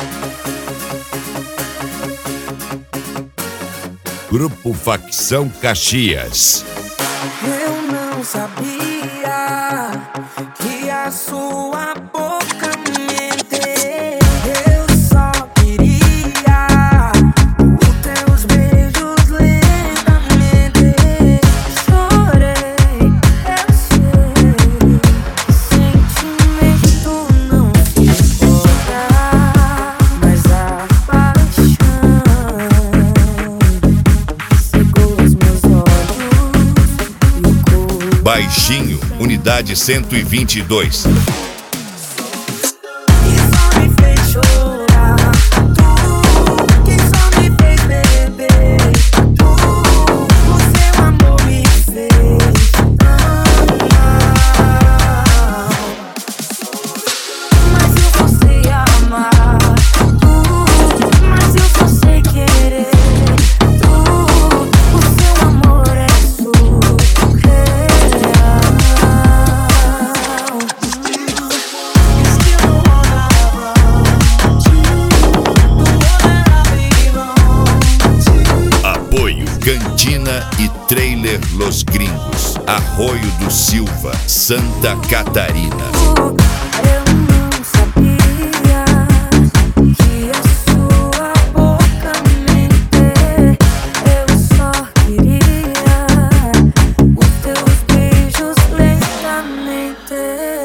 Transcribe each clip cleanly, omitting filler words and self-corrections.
Grupo Facção Caxias. Eu não sabia que a sua boca mente. Eu só queria os teus beijos lentamente. Chorei, eu sei. Sentimento não se importa, mas a paixão cegou os meus olhos e o corpo. Baixinho, unidade 122. Que só me fez chorar, tu que só me fez beber, tu o seu amor me fez amar. Mas eu só sei amar, mas eu só sei querer, o seu amor é surreal. Apoio Cantina e Trailer Los Gringos, Arroio do Silva, Santa Catarina. Eu não sabia que a sua boca mente. Eu só queria os teus beijos lentamente.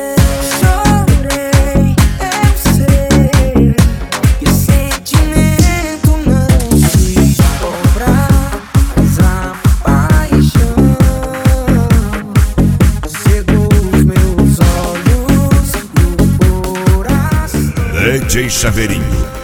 Chorei, eu sei que sentimento não se compra, mas a paixão cegou os meus olhos e o coração. DJ Chaveirinho.